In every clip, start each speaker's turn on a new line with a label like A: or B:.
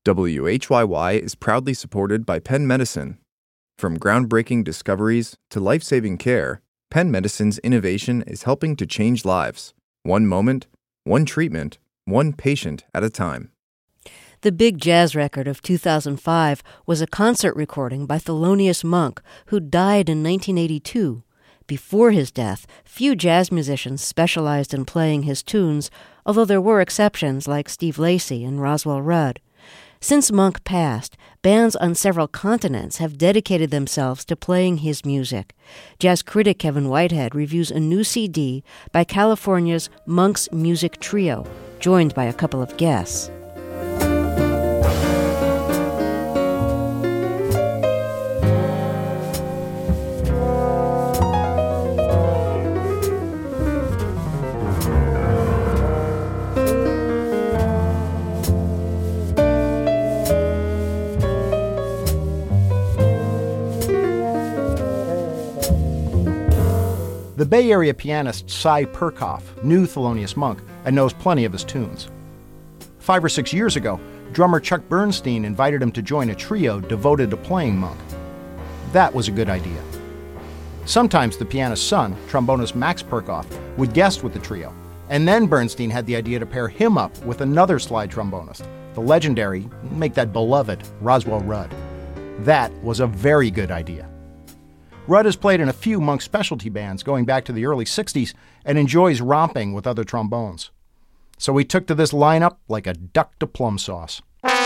A: WHYY is proudly supported by Penn Medicine. From groundbreaking discoveries to life-saving care, Penn Medicine's innovation is helping to change lives. One moment, one treatment, one patient at a time.
B: The big jazz record of 2005 was a concert recording by Thelonious Monk, who died in 1982. Before his death, few jazz musicians specialized in playing his tunes, although there were exceptions like Steve Lacy and Roswell Rudd. Since Monk passed, bands on several continents have dedicated themselves to playing his music. Jazz critic Kevin Whitehead reviews a new CD by California's Monk's Music Trio, joined by a couple of guests.
C: The Bay Area pianist Cy Perkoff knew Thelonious Monk and knows plenty of his tunes. 5 or 6 years ago, drummer Chuck Bernstein invited him to join a trio devoted to playing Monk. That was a good idea. Sometimes the pianist's son, trombonist Max Perkoff, would guest with the trio, and then Bernstein had the idea to pair him up with another slide trombonist, the legendary, make that beloved, Roswell Rudd. That was a very good idea. Rudd has played in a few Monk specialty bands going back to the early 60s and enjoys romping with other trombones. So he took to this lineup like a duck to plum sauce.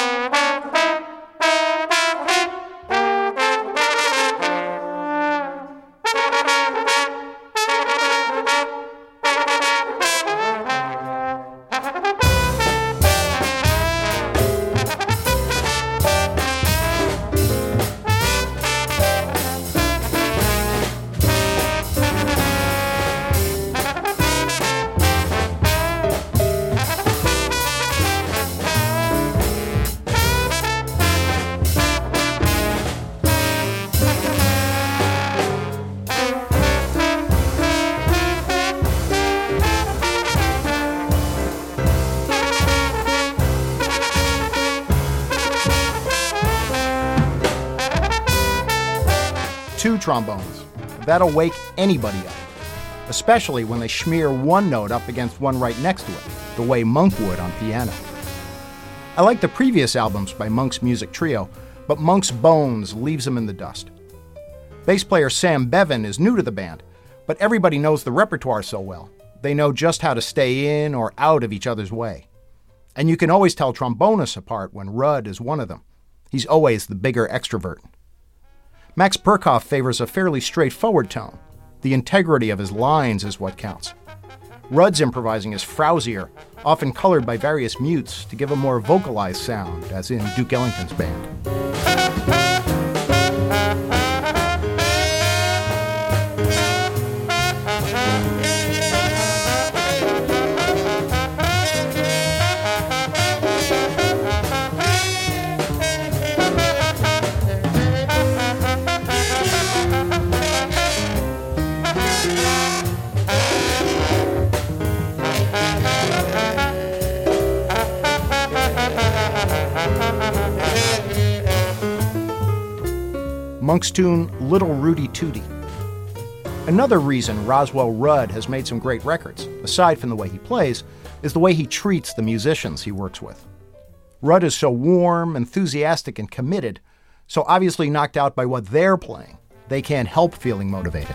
C: Two trombones. That'll wake anybody up, especially when they smear one note up against one right next to it, the way Monk would on piano. I like the previous albums by Monk's Music Trio, but Monk's bones leaves him in the dust. Bass player Sam Bevan is new to the band, but everybody knows the repertoire so well. They know just how to stay in or out of each other's way. And you can always tell trombonists apart when Rudd is one of them. He's always the bigger extrovert. Max Perkoff favors a fairly straightforward tone. The integrity of his lines is what counts. Rudd's improvising is frowsier, often colored by various mutes to give a more vocalized sound, as in Duke Ellington's band. Monk's tune, Little Rudy Tooty. Another reason Roswell Rudd has made some great records, aside from the way he plays, is the way he treats the musicians he works with. Rudd is so warm, enthusiastic, and committed, so obviously knocked out by what they're playing, they can't help feeling motivated.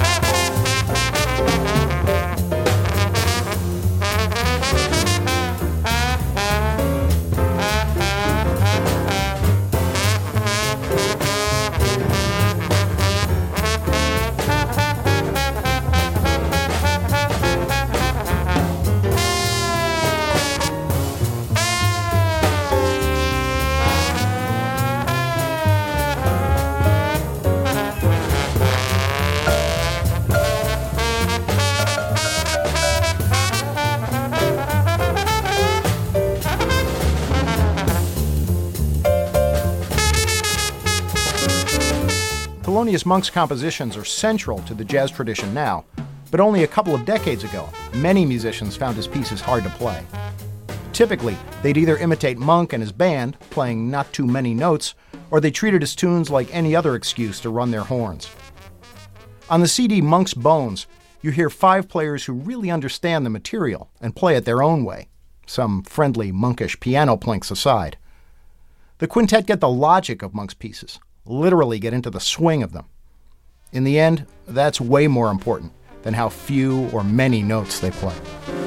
C: Thelonious Monk's compositions are central to the jazz tradition now, but only a couple of decades ago, many musicians found his pieces hard to play. Typically, they'd either imitate Monk and his band, playing not too many notes, or they treated his tunes like any other excuse to run their horns. On the CD Monk's Bones, you hear 5 players who really understand the material and play it their own way, some friendly, monkish piano plinks aside. The quintet get the logic of Monk's pieces, literally get into the swing of them. In the end, that's way more important than how few or many notes they play.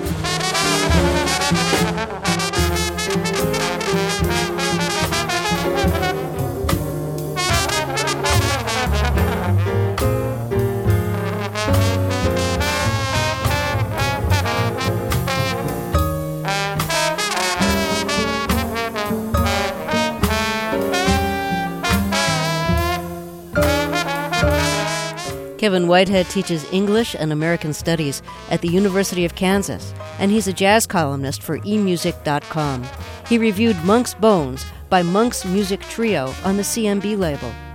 B: Kevin Whitehead teaches English and American Studies at the University of Kansas, and he's a jazz columnist for emusic.com. He reviewed Monk's Bones by Monk's Music Trio on the CMB label.